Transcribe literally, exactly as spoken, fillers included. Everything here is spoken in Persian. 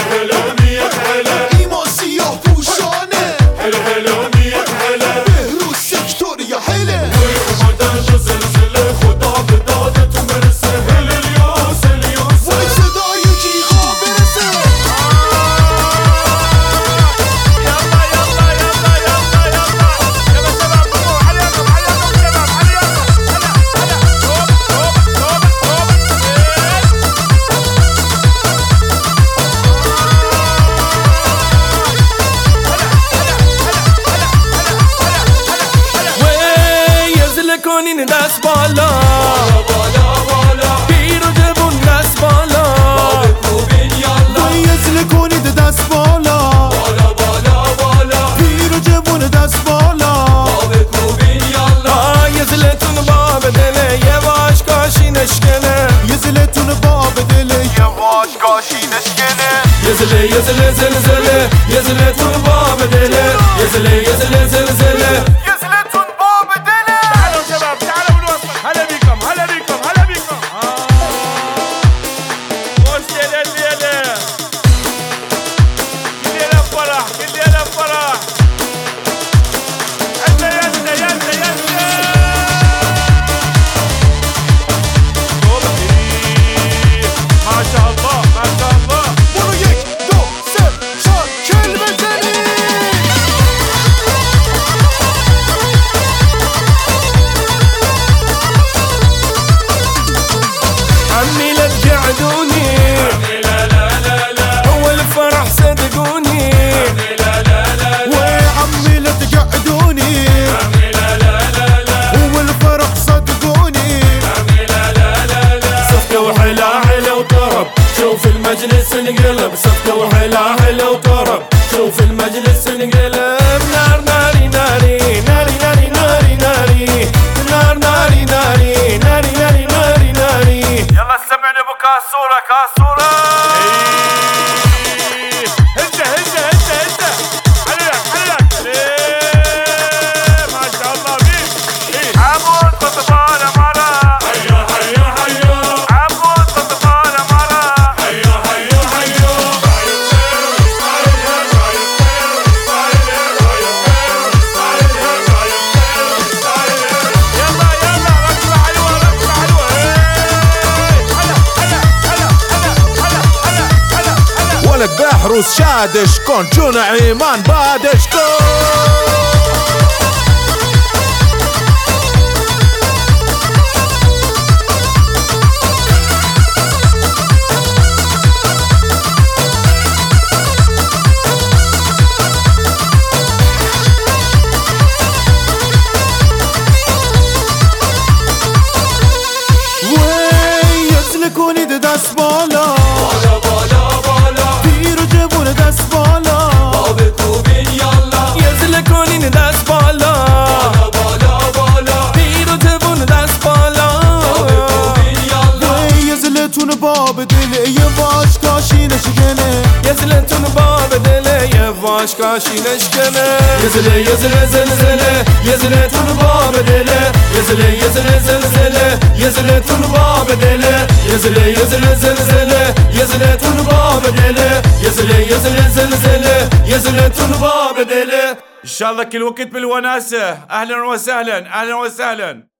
هلا مية هلا ایمان سیاه پوشانه هلا هلا مية هلا بهروز سکتور یا هله اومدن دو زلزله خدا به دادتون برسه هل الیاس الیاس وای صدای جیغا برسه يلا يلا يلا يلا يلا يلا شباب قوموا عليكم عليكم شباب عليكم هلا هلا توب توب توب کنین دست بالا بالا بالا پیر و جوون دست بالا بکوبین یالا وای ازله کنید دست بالا بالا بالا بالا پیر و جوون دست بالا بکوبین یالا یه زلتون با به دله یه واش کاشی نشکنه یه زلتون با به دل یه واش کاشی نشکنه یه زله یه زله زلزله یه زلتون با به دله یه زله یه زله زلزله یه زلتون با به دل تعالوا شباب تعالوا بالوسط هلا بيكم هلا بيكم هلا بيكم وش ليلة الليلة كل ليلة فرح كل ليلة فرح يلا يلا يلا يلا ما شاء الله ما شاء الله برو یک دو سه چهار کل بزنی عمي لا تقعدوني لا لا لا لا هو الفرح صدقوني لا لا لا وي عمي لا تقعدوني لا لا لا لا هو الفرح صدقوني لا لا لا لا صفقة وحلا حلا وطرب شوف المجلس انقلب صفقة وحلا حلا وطرب شوف المجلس انقلب نار ناري ناري ناري ناري ناري ناري نار ناري ناري ناري ناري ناري ناري يلا سمعني ابو كاسوره كاسوره هزه هزه هزه هزه حللك حللك ما شاء الله بيك عمود قطبان مرة حيو حيو حيو عمود قطبان مرة حيو حيو حيو يلا يلا ركبة حلوة ركبة حلوة هلا هلا هلا هلا هلا هلا هلا ولد بحروس شادش کن جون ایمان بادش کن وی ازله کنید دست بالا بالا بالا بالا پیر و جوون دست بالا بکوبین یالا يزل كونين داس بالا بالا بالا پیر و جوون دست بالا بکوبین یالا وی ازلتون با به دل یه واش کاشی نشکنه يزلتون باب دله يواش كاشي نشكنه يزل يزل زلزله يزلتون باب دله يزل يزل زلزله يزلتون باب دله يزل يزل زلزله يزلتون باب دله يزل يزل زلزله يزلتون باب دله ان شاء الله كل وقت بالوناسة اهلا وسهلا اهلا وسهلا